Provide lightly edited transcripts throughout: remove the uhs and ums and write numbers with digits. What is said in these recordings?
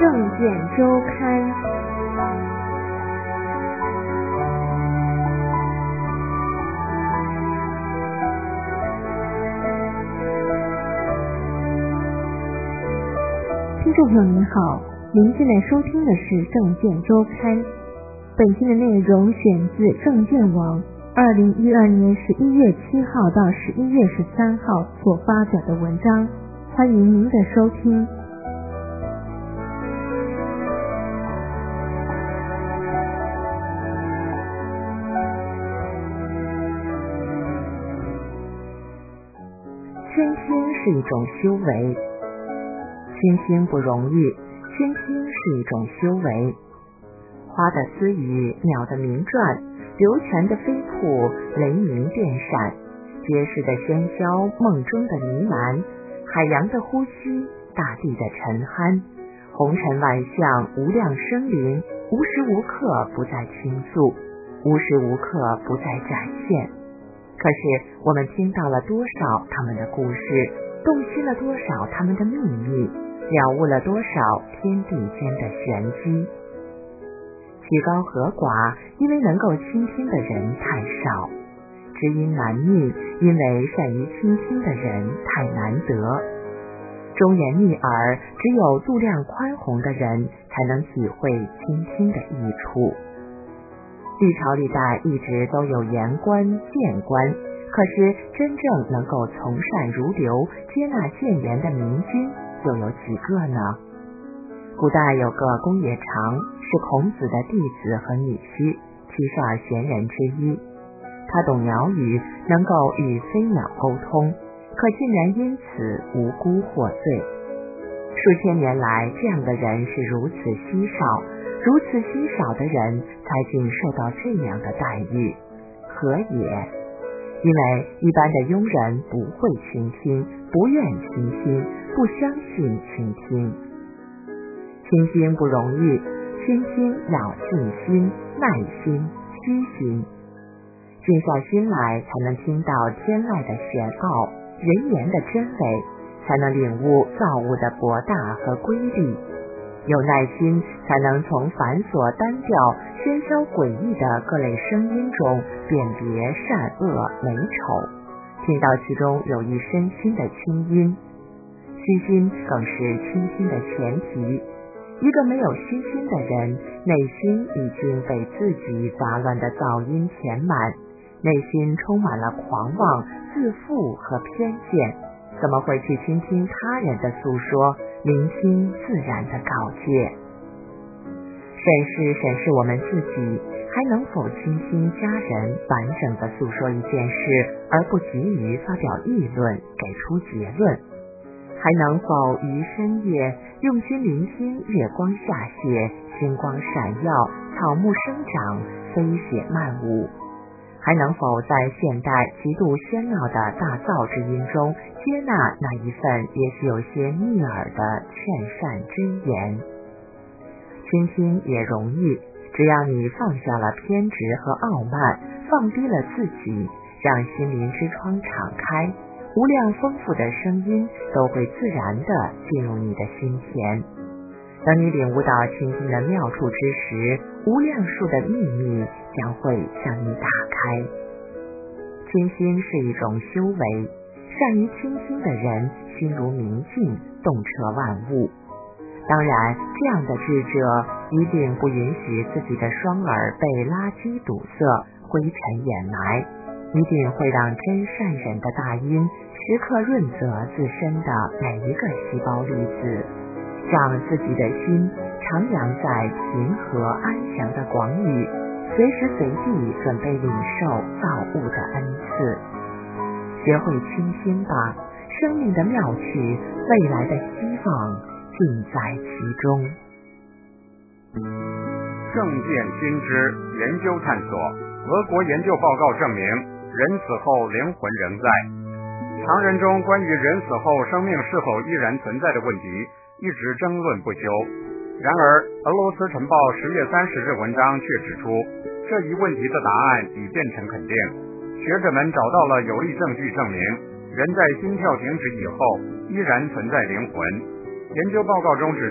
证件周刊。听众朋友您好，您现在收听的是证件周刊。本期的内容选自证件网2012年11月7号到11月13号所发表的文章，欢迎您的收听。 圈心是一种修为，圈心不容易，圈心是一种修为。花的私语，鸟的鸣啭，流泉的飞瀑，雷鸣电闪，街市的喧嚣，梦中的呢喃，海洋的呼吸，大地的沉酣，红尘万象，无量生灵，无时无刻不在倾诉，无时无刻不在展现。可是我们听到了多少他们的故事，洞悉了多少他们的秘密，了悟了多少天地间的玄机。曲高和寡，因为能够倾听的人太少；知音难觅，因为善于倾听的人太难得。忠言逆耳，只有度量宽宏的人才能体会倾听的益处。历朝历代一直都有言官谏官，可是真正能够从善如流，接纳谏言的明君又有几个呢？古代有个公冶长，是孔子的弟子和女婿，72贤人之一。他懂鸟语，能够与飞鸟沟通，可竟然因此无辜获罪。数千年来，这样的人是如此稀少，如此稀少的人才竟受到这样的待遇，何也？因为一般的庸人不会倾听，不愿倾听，不相信倾听。倾听不容易，倾听要静心、耐心、虚心。静下心来，才能听到天籁的玄奥，人言的真伪，才能领悟造物的博大和规律。有耐心，才能从繁琐单调、喧嚣诡异的各类声音中辨别善恶美丑，听到其中有益身心的清音。虚心更是倾听的前提。一个没有虚心的人，内心已经被自己杂乱的噪音填满，内心充满了狂妄、自负和偏见，怎么会去倾听他人的诉说，聆听自然的告诫？审视我们自己，还能否倾听家人完整的诉说一件事，而不急于发表议论，给出结论？还能否于深夜用心聆听月光下泻，星光闪耀，草木生长，飞雪漫舞？还能否在现代极度喧闹的大噪之音中，接纳那一份也许有些逆耳的劝善真言？倾听也容易，只要你放下了偏执和傲慢，放低了自己，让心灵之窗敞开，无量丰富的声音都会自然地进入你的心田。当你领悟到倾听的妙处之时，无量数的秘密将会向你打开。倾听是一种修为，善于倾听的人心如明镜，洞彻万物。当然，这样的智者一定不允许自己的双耳被垃圾堵塞，灰尘掩埋，一定会让真善忍的大音时刻润泽自身的每一个细胞粒子，让自己的心徜徉在平和安详的广宇，随时随地准备领受造物的恩赐。学会倾听吧，生命的妙趣，未来的希望尽在其中。 证件新知研究探索，俄国研究报告证明，人死后灵魂仍在。常人中关于人死后生命是否依然存在的问题一直争论不休。然而，俄罗斯晨报10月30日文章却指出，这一问题的答案已变成肯定。学者们找到了有力证据证明，人在心跳停止以后依然存在灵魂。研究报告中指出，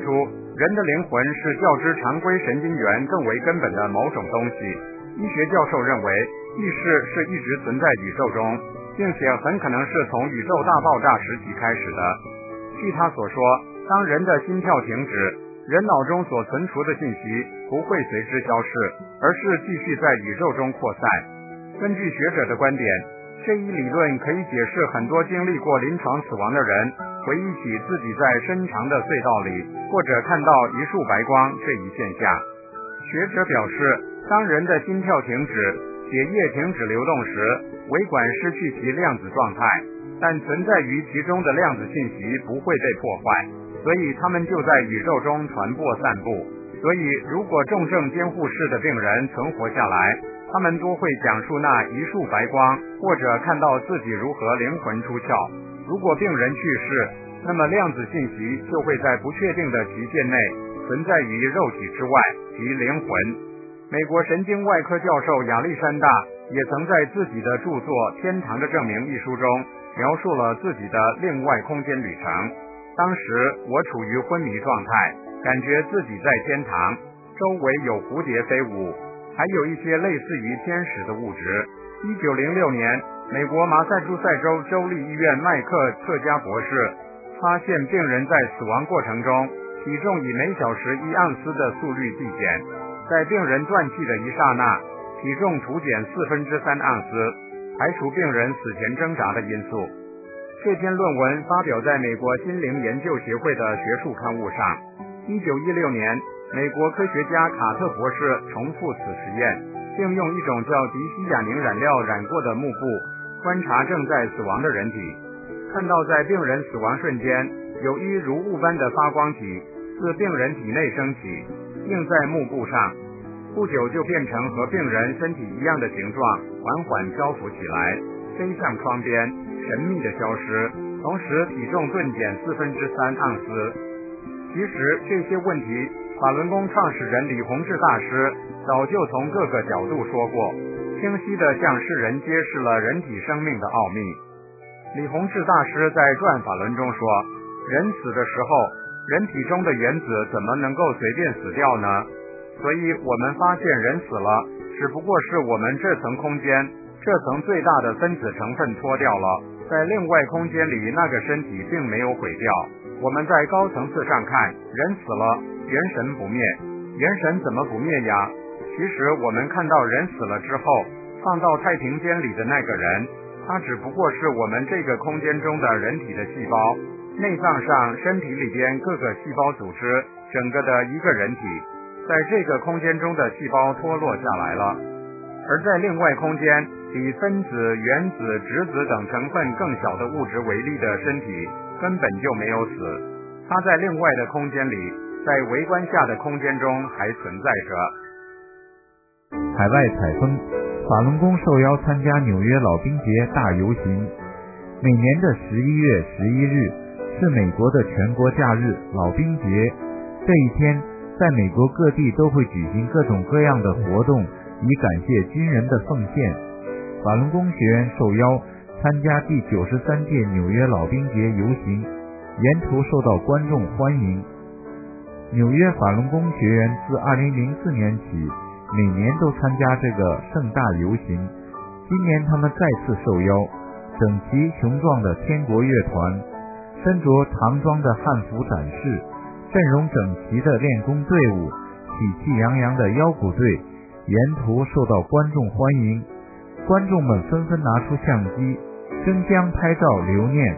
人的灵魂是较之常规神经元更为根本的某种东西。医学教授认为，意识是一直存在宇宙中，并且很可能是从宇宙大爆炸时期开始的。据他所说，当人的心跳停止，人脑中所存储的信息不会随之消失，而是继续在宇宙中扩散。根据学者的观点，这一理论可以解释很多经历过临床死亡的人回忆起自己在深长的隧道里，或者看到一束白光这一现象。学者表示，当人的心跳停止，血液停止流动时，微管失去其量子状态，但存在于其中的量子信息不会被破坏，所以它们就在宇宙中传播散布。所以如果重症监护室的病人存活下来，他们都会讲述那一束白光，或者看到自己如何灵魂出窍。如果病人去世，那么量子信息就会在不确定的期限内存在于肉体之外，即灵魂。美国神经外科教授亚历山大也曾在自己的著作《天堂的证明》一书中描述了自己的另外空间旅程。当时我处于昏迷状态，感觉自己在天堂，周围有蝴蝶飞舞，还有一些类似于天使的物质。1906年，美国马萨诸塞州州立医院麦克特加博士发现病人在死亡过程中体重以每小时1盎司的速率递减，在病人断气的一刹那，体重图减3/4盎司，排除病人死前挣扎的因素。这篇论文发表在美国心灵研究协会的学术刊物上。1916年，美国科学家卡特博士重复此实验，并用一种叫迪西亚宁染料染过的幕布观察正在死亡的人体，看到在病人死亡瞬间，有一如雾般的发光体自病人体内升起，映在幕布上，不久就变成和病人身体一样的形状，缓缓漂浮起来，飞向窗边，神秘的消失，同时体重顿减3/4盎司。其实这些问题，法轮功创始人李洪志大师早就从各个角度说过，清晰地向世人揭示了人体生命的奥秘。李洪志大师在传法轮中说，人死的时候，人体中的原子怎么能够随便死掉呢？所以我们发现人死了，只不过是我们这层空间，这层最大的分子成分脱掉了，在另外空间里那个身体并没有毁掉。我们在高层次上看，人死了，元神不灭。元神怎么不灭呀？其实我们看到人死了之后，放到太平间里的那个人，他只不过是我们这个空间中的人体的细胞，内脏上身体里边各个细胞组织整个的一个人体，在这个空间中的细胞脱落下来了。而在另外空间，比分子、原子、质子等成分更小的物质为例的身体根本就没有死，它在另外的空间里，在微观下的空间中还存在着。 海外采风，法轮功受邀参加纽约老兵节大游行。每年的11月11日是美国的全国假日老兵节，这一天在美国各地都会举行各种各样的活动，以感谢军人的奉献。法轮功学员受邀参加第93届纽约老兵节游行，沿途受到观众欢迎。纽约法轮功学员自2004年起，每年都参加这个盛大游行。今年他们再次受邀，整齐雄壮的天国乐团，身着唐装的汉服展示，阵容整齐的练功队伍，喜气洋洋的腰鼓队，沿途受到观众欢迎。观众们纷纷拿出相机，争相拍照留念。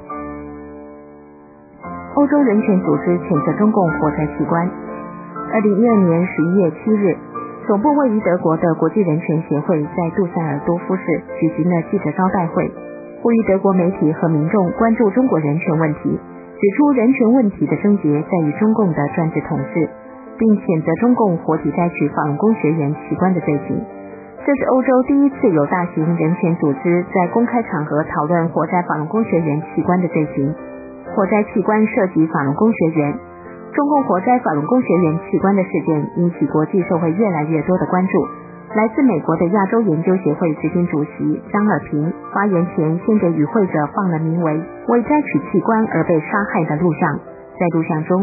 欧洲人权组织谴责中共活摘器官。2012年11月7日，总部位于德国的国际人权协会在杜塞尔多夫市举行了记者招待会，呼吁德国媒体和民众关注中国人权问题，指出人权问题的症结在于中共的专制统治，并谴责中共活体摘取法轮功学员器官的罪行。这是欧洲第一次有大型人权组织在公开场合讨论活摘法轮功学员器官的罪行。活摘器官涉及法轮功学员，中共活摘法轮功学员器官的事件引起国际社会越来越多的关注。来自美国的亚洲研究协会执行主席张尔平发言前，先给与会者放了名为为摘取器官而被杀害的录像。在录像中，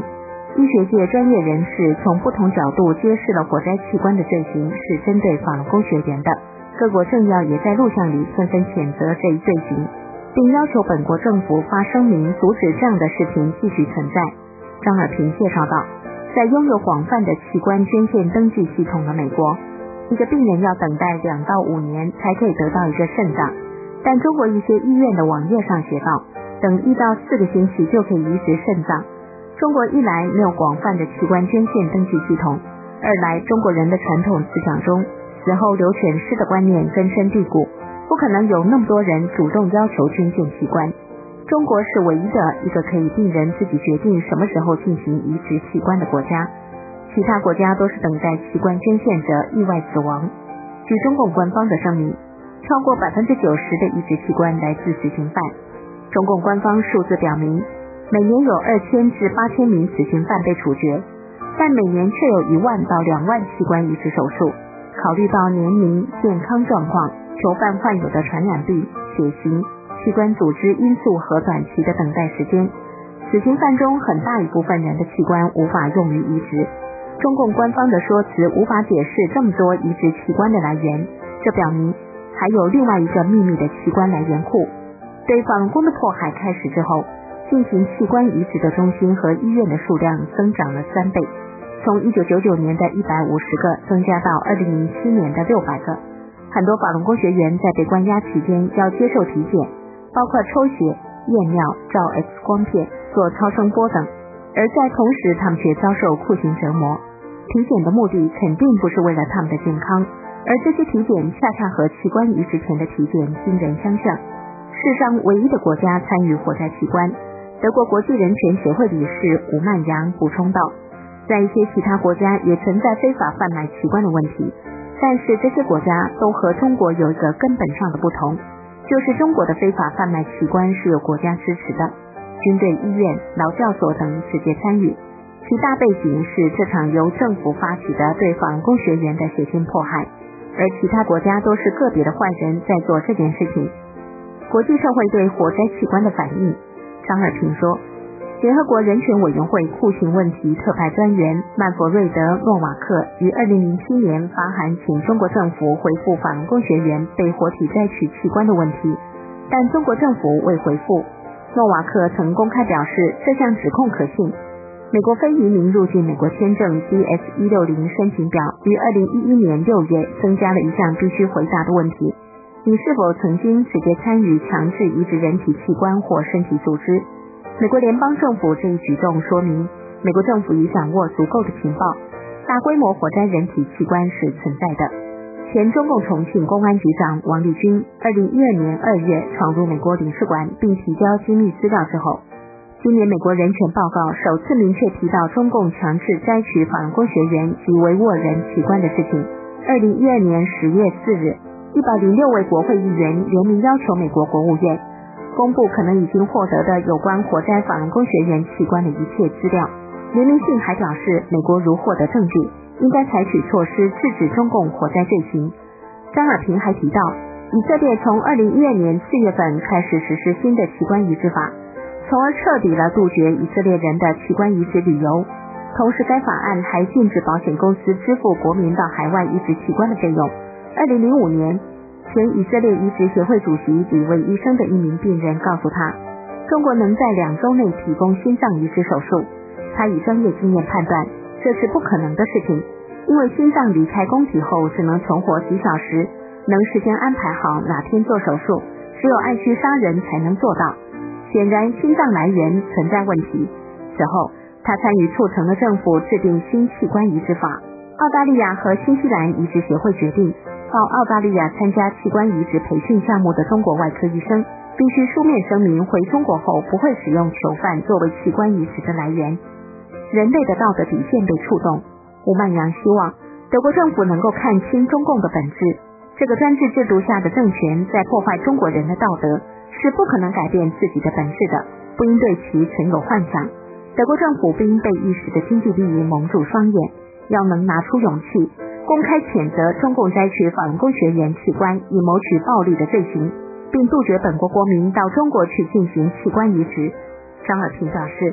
医学界专业人士从不同角度揭示了火灾器官的罪行是针对法轮功学员的，各国政要也在录像里纷纷谴责这一罪行，并要求本国政府发声明阻止这样的事情继续存在。张尔平介绍道，在拥有广泛的器官捐献登记系统的美国，一个病人要等待2到5年才可以得到一个肾脏，但中国一些医院的网页上写道，等1到4个星期就可以移植肾脏。中国一来没有广泛的器官捐献登记系统，二来中国人的传统思想中死后留全尸的观念根深蒂固，不可能有那么多人主动要求捐献器官。中国是唯一的一个可以病人自己决定什么时候进行移植器官的国家，其他国家都是等待器官捐献者意外死亡。据中共官方的声明，超过 90% 的移植器官来自死刑犯。中共官方数字表明，每年有2000至8000名死刑犯被处决，但每年却有1万到2万器官移植手术。考虑到年龄、健康状况、囚犯患有的传染病、血型、器官组织因素和短期的等待时间，死刑犯中很大一部分人的器官无法用于移植。中共官方的说辞无法解释这么多移植器官的来源，这表明还有另外一个秘密的器官来源库。对法轮功的迫害开始之后，进行器官移植的中心和医院的数量增长了3倍，从1999年的150个增加到2007年的600个。很多法轮功学员在被关押期间要接受体检，包括抽血、验尿、照 X 光片、做超声波等，而在同时他们却遭受酷刑折磨。体检的目的肯定不是为了他们的健康，而这些体检恰恰和器官移植前的体检惊人相像。世上唯一的国家参与活摘器官，德国国际人权协会理事吴曼阳补充道，在一些其他国家也存在非法贩卖器官的问题，但是这些国家都和中国有一个根本上的不同，就是中国的非法贩卖器官是由国家支持的，军队、医院、劳教所等直接参与，其大背景是这场由政府发起的对法轮功学员的血腥迫害，而其他国家都是个别的坏人在做这件事情。国际社会对活摘器官的反应，张尔平说，联合国人权委员会酷刑问题特派专员曼弗瑞德·诺瓦克于2007年发函请中国政府回复法轮功学员被活体摘取器官的问题，但中国政府未回复。诺瓦克曾公开表示这项指控可信。美国非移民入境美国签证 DS-160 申请表于2011年6月增加了一项必须回答的问题，你是否曾经直接参与强制移植人体器官或身体组织？美国联邦政府这一举动说明，美国政府已掌握足够的情报，大规模活摘人体器官是存在的。前中共重庆公安局长王立军2012年2月闯入美国领事馆并提交机密资料之后，今年美国人权报告首次明确提到中共强制摘取法轮功学员及维吾尔人器官的事情。2012年10月4日，106位国会议员联名要求美国国务院公布可能已经获得的有关活摘法轮功学员器官的一切资料。联名信还表示，美国如获得证据，应该采取措施制止中共活摘罪行。张尔平还提到，以色列从2012年4月份开始实施新的器官移植法，从而彻底了杜绝以色列人的器官移植旅游。同时该法案还禁止保险公司支付国民到海外移植器官的费用。2005年，前以色列移植协会主席李卫医生的一名病人告诉他，中国能在2周内提供心脏移植手术。他以专业经验判断这是不可能的事情，因为心脏离开供体后只能存活几小时，能事先安排好哪天做手术，只有爱去杀人才能做到。显然心脏来源存在问题。此后他参与促成了政府制定新器官移植法。澳大利亚和新西兰移植协会决定，到澳大利亚参加器官移植培训项目的中国外科医生必须书面声明回中国后不会使用囚犯作为器官移植的来源。人类的道德底线被触动。吴曼阳希望德国政府能够看清中共的本质，这个专制制度下的政权在破坏中国人的道德，是不可能改变自己的本质的，不应对其存有幻想。德国政府不应被一时的经济利益蒙住双眼，要能拿出勇气，公开谴责中共摘取法轮功学员器官以谋取暴利的罪行，并杜绝本国国民到中国去进行器官移植。张尔平表示，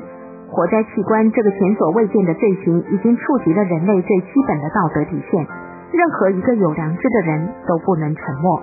活摘器官这个前所未见的罪行已经触及了人类最基本的道德底线，任何一个有良知的人都不能沉默。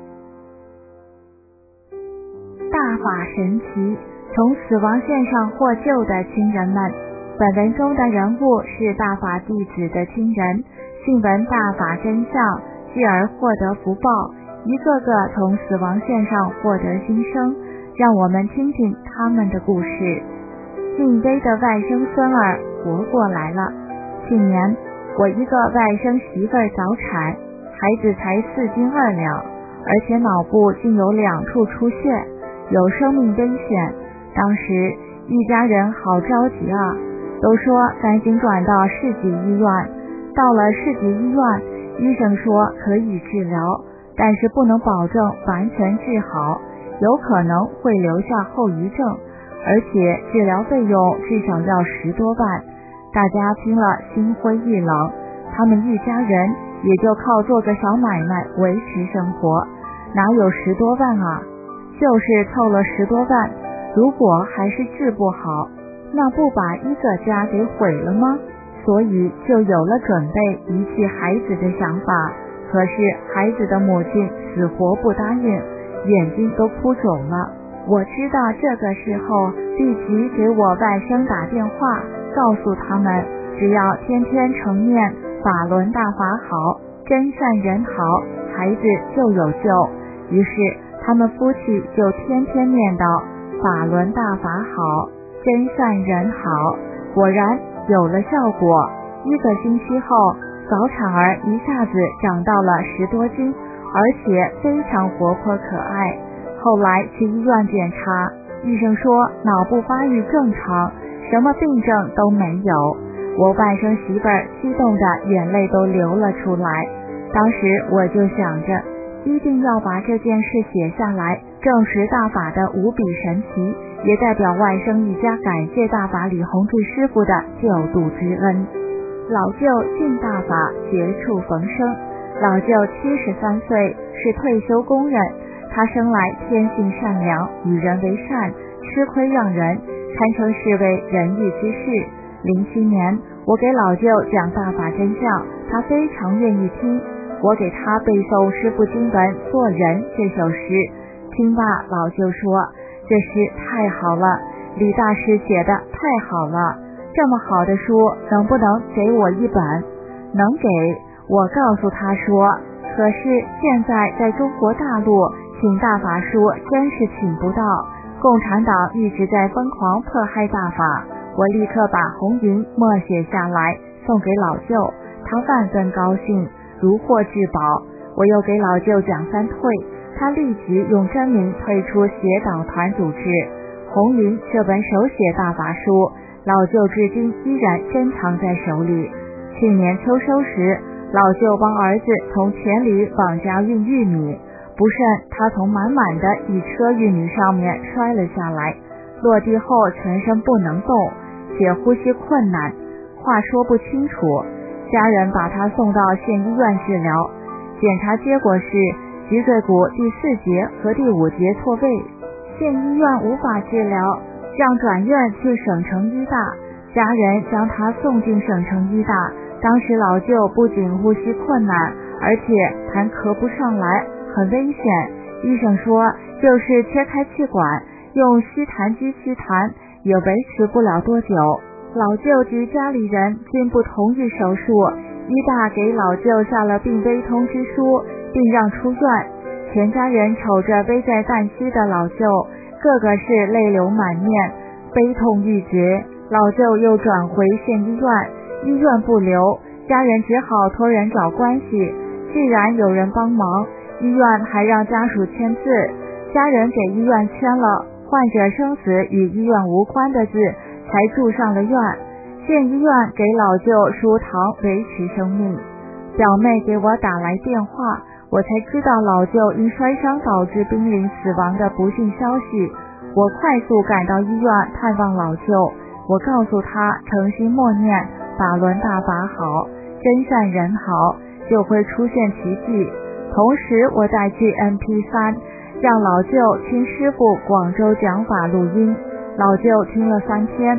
大法神奇，从死亡线上获救的亲人们。本文中的人物是大法弟子的亲人，信闻大法真相，继而获得福报，一个个从死亡线上获得新生。让我们听听他们的故事。姓威的外甥孙儿活过来了。去年我一个外甥媳妇早产，孩子才4斤2两，而且脑部竟有2处出血，有生命危险。当时一家人好着急啊，都说赶紧转到市级医院。到了市级医院，医生说可以治疗，但是不能保证完全治好，有可能会留下后遗症，而且治疗费用至少要10多万。大家听了心灰意冷，他们一家人也就靠做个小买卖维持生活，哪有10多万啊？就是凑了10多万，如果还是治不好，那不把一个家给毁了吗？所以就有了准备遗弃孩子的想法。可是孩子的母亲死活不答应，眼睛都哭肿了。我知道这个时候，立即给我外甥打电话，告诉他们只要天天承念法轮大法好，真善人好，孩子就有救。于是他们夫妻就天天念叨法轮大法好，真善人好，果然有了效果。1个星期后，早产儿一下子长到了10多斤，而且非常活泼可爱。后来去医院检查，医生说脑部发育正常，什么病症都没有。我外甥媳妇儿激动的眼泪都流了出来。当时我就想着，一定要把这件事写下来，证实大法的无比神奇，也代表外甥一家感谢大法李洪志师傅的救度之恩。老舅信大法，绝处逢生。老舅73岁，是退休工人。他生来天性善良，与人为善，吃亏让人，堪称是位仁义之士。07年，我给老舅讲大法真相，他非常愿意听。我给他背诵师父经文《做人》这首诗，听罢老舅说：“这诗太好了，李大师写的太好了，这么好的书能不能给我一本？”能给。我告诉他说，可是现在在中国大陆请大法书真是请不到，共产党一直在疯狂迫害大法。我立刻把红云默写下来送给老舅，他万分高兴，如获至宝。我又给老舅讲3退，他立即用真名退出协导团组织。红云这本手写大法书，老舅至今依然珍藏在手里。去年秋收时，老舅帮儿子从黔驴往家运玉米，不慎他从满满的一车玉米上面摔了下来，落地后全身不能动，且呼吸困难，话说不清楚。家人把他送到县医院治疗，检查结果是脊椎骨第4节和第5节错位，县医院无法治疗，让转院去省城医大。家人将他送进省城医大，当时老舅不仅呼吸困难，而且痰咳不上来，很危险。医生说就是切开气管，用吸痰机吸痰，也维持不了多久。老舅及家里人均不同意手术，医大给老舅下了病危通知书，并让出院。全家人瞅着危在旦夕的老舅，个个是泪流满面，悲痛欲绝。老舅又转回县医院，医院不留，家人只好托人找关系。既然有人帮忙，医院还让家属签字，家人给医院签了患者生死与医院无关的字，才住上了院。县医院给老舅输糖维持生命。表妹给我打来电话，我才知道老舅因摔伤导致濒临死亡的不幸消息。我快速赶到医院探望老舅，我告诉他诚心默念法轮大法好，真善人好，就会出现奇迹。同时我带去 MP3， 让老舅听师父广州讲法录音。老舅听了3天，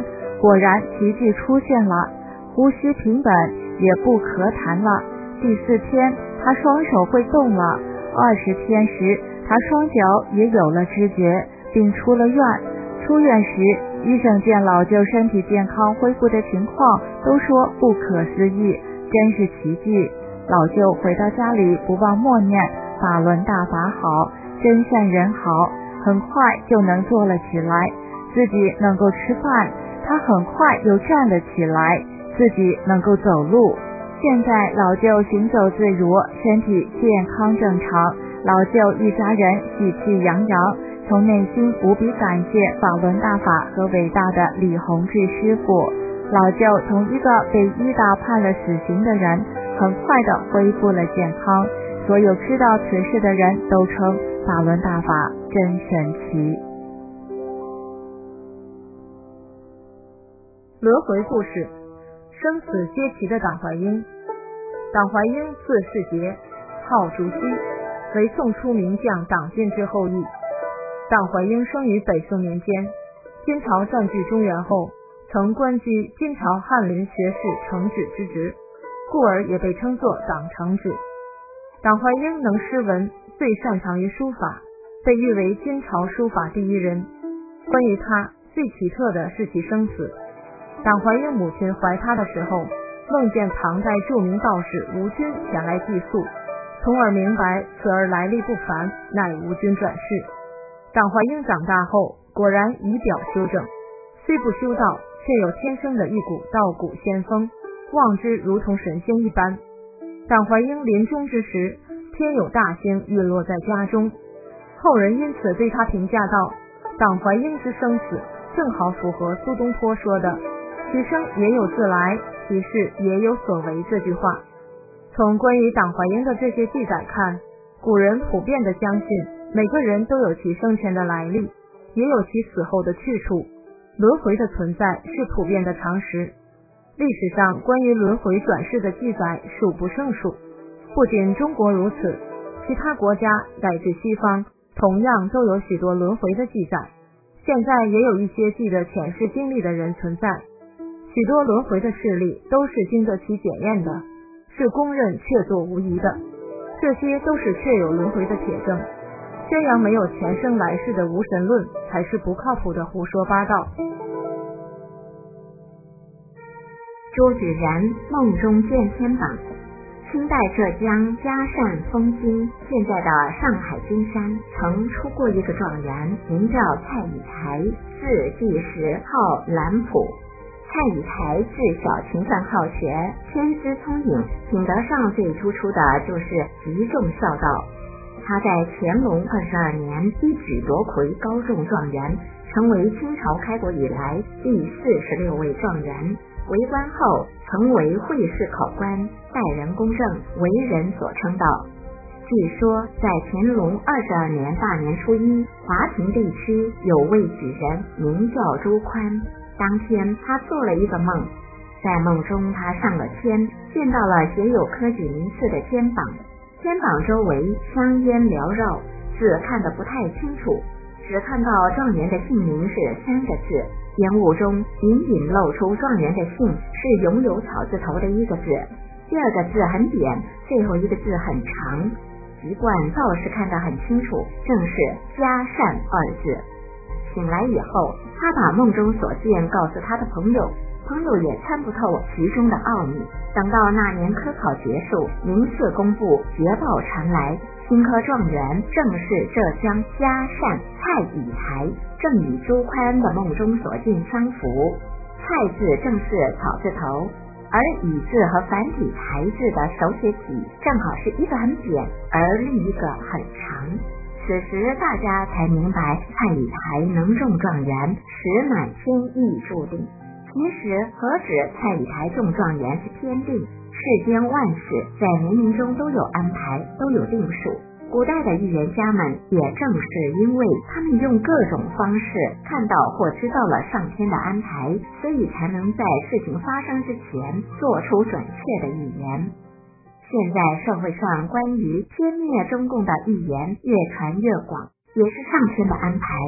果然奇迹出现了，呼吸平稳，也不咳痰了。第4天，他双手会动了。20天时，他双脚也有了知觉，并出了院。出院时，医生见老舅身体健康恢复的情况，都说不可思议，真是奇迹。老舅回到家里，不忘默念法轮大法好，真善人好，很快就能坐了起来，自己能够吃饭。他很快又站了起来，自己能够走路。现在老舅行走自如，身体健康正常，老舅一家人喜气洋洋，从内心无比感谢法轮大法和伟大的李洪志师傅。老舅从一个被医大判了死刑的人，很快的恢复了健康。所有知道此事的人都称法轮大法真神奇。 轮回故事，生死皆齐的党怀英。党怀英字世杰，号竹溪，为宋初名将党进之后裔。党怀英生于北宋年间，金朝占据中原后，曾官居金朝翰林学士承旨之职，故而也被称作党承旨。党怀英能诗文，最擅长于书法，被誉为金朝书法第一人。关于他，最奇特的是其生死。党怀英母亲怀他的时候，梦见唐代著名道士吴均前来寄宿，从而明白此儿来历不凡，乃吴均转世。党怀英长大后，果然仪表修正，虽不修道，却有天生的一股道骨仙风，望之如同神仙一般。党怀英临终之时，天有大星陨落在家中，后人因此对他评价道：党怀英之生死，正好符合苏东坡说的其生也有自来，其事也有所为这句话。从关于党怀英的这些记载看，古人普遍的相信每个人都有其生前的来历，也有其死后的去处，轮回的存在是普遍的常识。历史上关于轮回转世的记载数不胜数，不仅中国如此，其他国家乃至西方同样都有许多轮回的记载。现在也有一些记得前世经历的人存在，许多轮回的事例都是经得起检验的，是公认确凿无疑的，这些都是确有轮回的铁证。宣扬没有前生来世的无神论才是不靠谱的胡说八道。 朱举人梦中见天榜。清代浙江嘉善丰津，现在的上海金山，曾出过一个状元，名叫蔡以才，字第时，号兰普。蔡以才自小勤奋好学，天资聪颖，品德上最突出的就是极重孝道。他在乾隆22年一举夺魁高中状元，成为清朝开国以来第46位状元。为官后，曾为会试考官，待人公正，为人所称道。据说在乾隆22年大年初一，华亭地区有位举人名叫朱宽。当天他做了一个梦，在梦中他上了天，见到了写有科举名次的天榜，天榜周围香烟缭绕，字看得不太清楚，只看到状元的姓名是3个字，烟雾中隐隐露出状元的姓是拥有草字头的一个字，第二个字很扁，最后一个字很长，籍贯倒是看得很清楚，正是嘉善2字。醒来以后，他把梦中所见告诉他的朋友，朋友也参不透其中的奥秘。等到那年科考结束，名次公布，捷报传来，新科状元正是浙江嘉善蔡以才，正与朱宽的梦中所见相符。蔡字正是草字头，而以字和繁体才字的手写体正好是一个很扁，而另一个很长。此时大家才明白蔡以才能中状元，实乃天意注定。其实何止蔡以才中状元是天定，世间万事在冥冥中都有安排，都有定数。古代的预言家们也正是因为他们用各种方式看到或知道了上天的安排，所以才能在事情发生之前做出准确的预言。现在社会上关于歼灭中共的预言越传越广，也是上天的安排。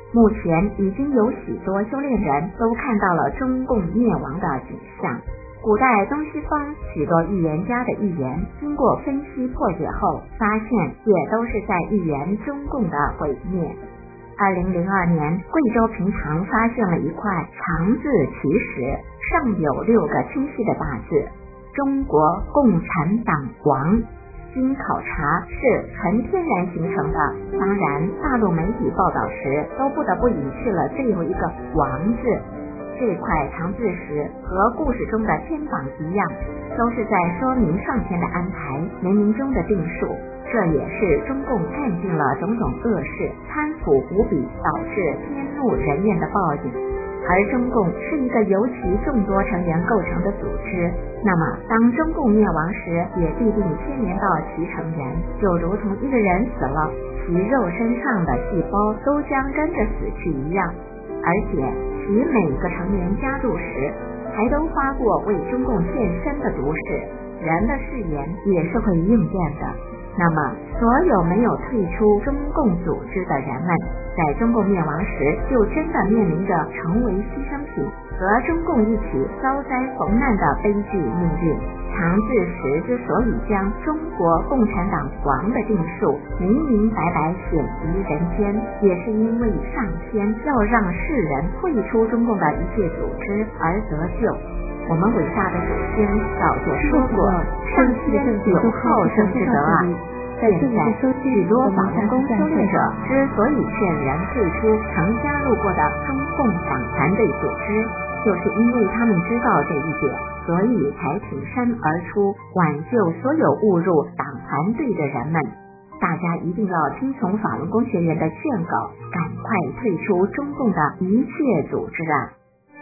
目前已经有许多修炼人都看到了中共灭亡的景象。古代东西方许多预言家的预言，经过分析破解后，发现也都是在预言中共的毁灭。2002年，贵州平塘发现了一块长字奇石，上有6个清晰的大字：中国共产党亡。经考察是纯天然形成的，当然大陆媒体报道时都不得不隐去了最后一个王字。这块长字石和故事中的天榜一样，都是在说明上天的安排，冥冥中的定数。这也是中共干尽了种种恶事，贪腐无比，导致天怒人怨的报应。而中共是一个由其众多成员构成的组织，那么当中共灭亡时，也必定牵连到其成员，就如同一个人死了，其肉身上的细胞都将跟着死去一样。而且其每个成员加入时，还都发过为中共献身的毒誓，人的誓言也是会应验的。那么所有没有退出中共组织的人们，在中共灭亡时就真的面临着成为牺牲品，和中共一起遭灾逢难的悲剧命运。长字石之所以将中国共产党亡的定数明明白白显于人间，也是因为上天要让世人退出中共的一切组织而得救。我们伟大的祖先早就说过，上天有好生之德啊。现在许多法轮功修炼者之所以劝人退出曾加入过的中共党团队组织，就是因为他们知道这一点，所以才挺身而出，挽救所有误入党团队的人们。大家一定要听从法轮功学员的劝告，赶快退出中共的一切组织啊！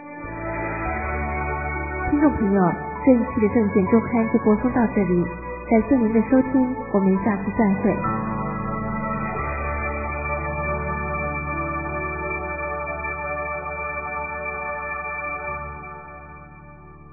听众朋友，这一期的证件周刊就播送到这里，感谢您的收听，我们下次再会。